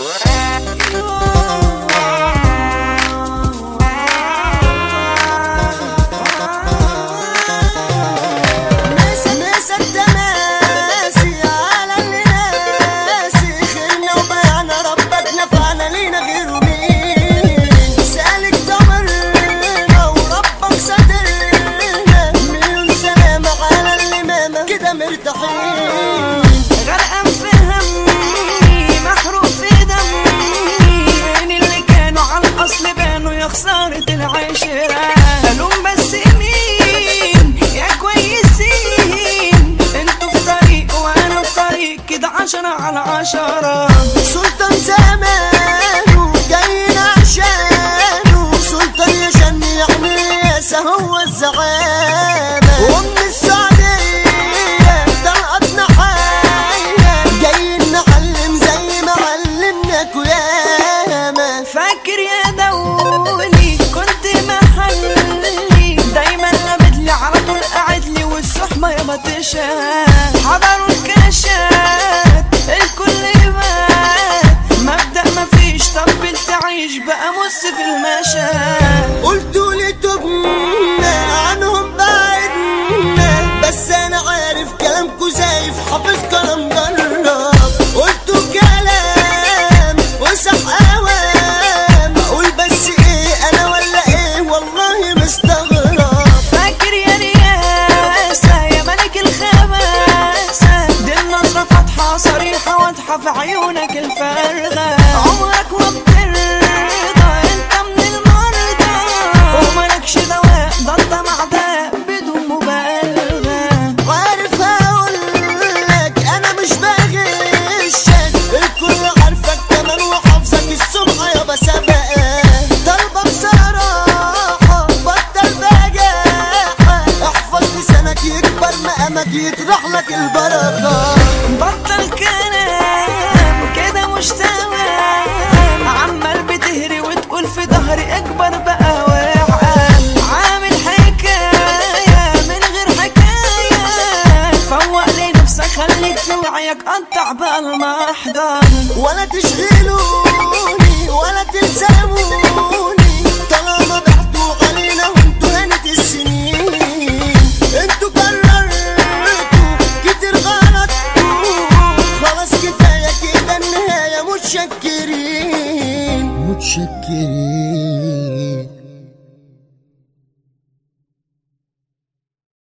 غرقان في همي محروق في دمي، فين اللي كانوا على الأصل بانوا يا خسارة العشرة. قالوا بس مين يا كويسين، انتوا في طريق وانا في طريق كده 10/10. سلطان زمانه جايين عشانه، سلطان يا شن يعني ياسا هو الزعامة. وأم السعودية طلقتنا حية، جايين نعلم زي ما علمناكوا ياما. فاكر يا دولي كنت محلي، دايما لابدلي على طول قاعدلي، والسحمة يابا تشهد. حضروا الكاشات الكل مات، مبدأ مفيش طبل تعيش بقى مس في المشهد. قلتولي تبنا عنهم بعدنا، بس انا عارف كلامكوا زايف، حافظ كلام جرب. قلتوا كلام وسح اوام، اقول بس ايه انا ولا ايه والله مستغرب. فاكر يا رياسة يا ملك الخباسة، دي النظرة فاتحة صريحة واضحة في عيونك الفارغة. عمرك ما بترضى انت من المرضى، وملكش دواء ده انت معداء بدون مبالغة. وعارف هقولك انا مش بغشك، الكل عارفك كمان وحافظك، السمعة يابا سبقة. طالبة بصراحة بطل بجاحة، احفظ لسانك يكبر مقامك يطرح لك البركة. بطل كلام كده مش تمام، عمال بتهري وتقول في ظهري اكبر بقى وعقل. عامل حكاية من غير حكاية، فوق لنفسك خليك في وعيك، قطع بقى المحضر. ولا تشغلوني ولا تلزموني، طالما بعتوا علينا وانتوا هانت السنين. انتوا